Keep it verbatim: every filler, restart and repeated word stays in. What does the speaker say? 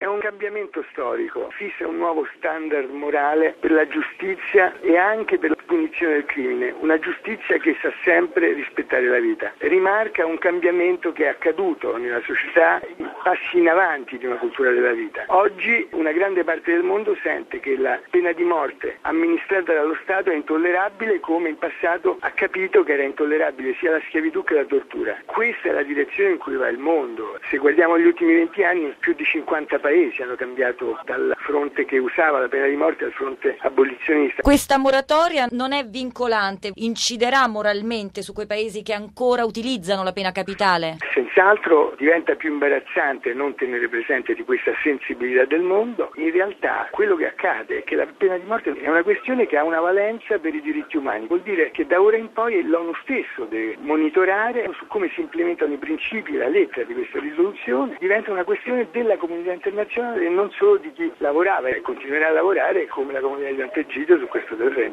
È un cambiamento storico, fissa un nuovo standard morale per la giustizia e anche per la punizione del crimine, una giustizia che sa sempre rispettare la vita. Rimarca un cambiamento che è accaduto nella società, i passi in avanti di una cultura della vita. Oggi una grande parte del mondo sente che la pena di morte amministrata dallo Stato è intollerabile, come in passato ha capito che era intollerabile sia la schiavitù che la tortura. Questa è la direzione in cui va il mondo. Se guardiamo gli ultimi venti anni, più di cinquanta paesi hanno cambiato dal fronte che usava la pena di morte al fronte abolizionista. Questa moratoria non è vincolante, inciderà moralmente su quei paesi che ancora utilizzano la pena capitale? Senz'altro diventa più imbarazzante non tenere presente di questa sensibilità del mondo. In realtà quello che accade è che la pena di morte è una questione che ha una valenza per i diritti umani. Vuol dire che da ora in poi l'ONU stesso deve monitorare su come si implementano i principi e la lettera di questa risoluzione. Diventa una questione della comunità internazionale e non solo di chi lavorava e continuerà a lavorare come la comunità di Sant'Egidio su questo terreno.